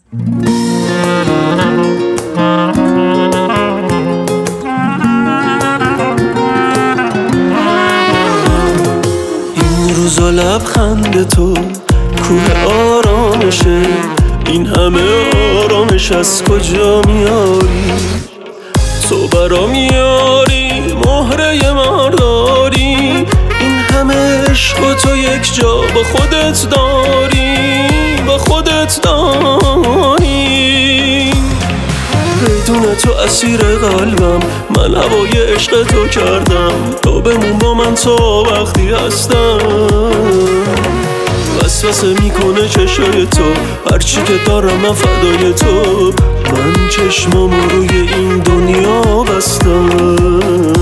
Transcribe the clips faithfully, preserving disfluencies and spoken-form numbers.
این روزا لبخند تو کوه آرامشه، این همه آرامش از کجا میاری؟ تو برا میاری مهره مرداری، این همه عشق و تو یک جا با خودت داری، با خودت داری. بدون تو اسیر قلبم، من هوای عشق تو کردم، تو بمون با من تا وقتی هستم. وسوسه میکنه چشای تو، هرچی که دارم من فدای تو، من چشمامو روی این دنیا بستم.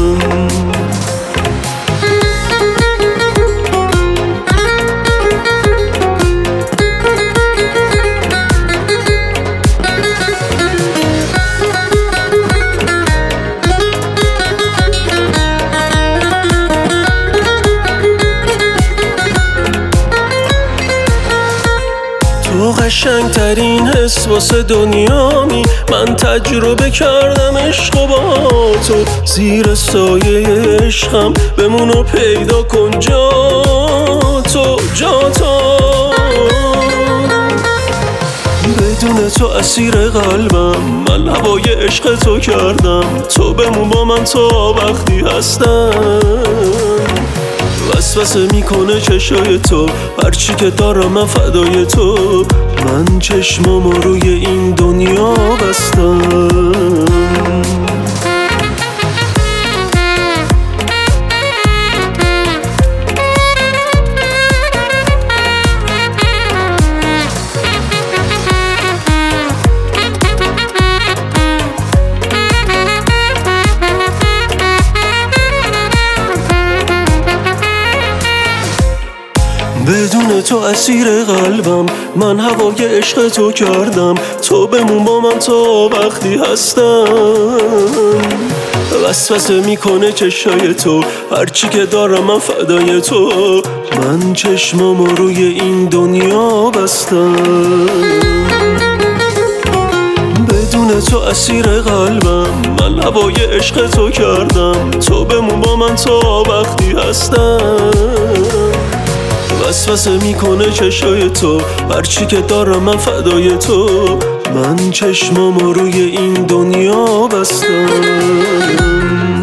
تو قشنگ ترین حس واسه دنیامی، من تجربه کردم عشق و با تو، زیر سایه عشقم بمون و پیدا کن جا تو، جا تو. بدون تو اسیر قلبم، من هوای عشق تو کردم، تو بمون با من تا وقتی هستم. وسوسه میکنه چشای تو، هرچی که دارم من فدای تو، من چشمامو روی این دنیا بستم. بدون تو اسیر قلبم، من هوای عشق تو کردم، تو بمون با من تا وقتی هستم. وسوسه میکنه چشای تو، هرچی که دارم من فدای تو، من چشمامو روی این دنیا بستم. بدون تو اسیر قلبم، من هوای عشق تو کردم، تو بمون با من تا وقتی هستم. وسوسه میکنه چشای تو، هرچی که دارم من فدای تو، من چشمامو روی این دنیا بستم.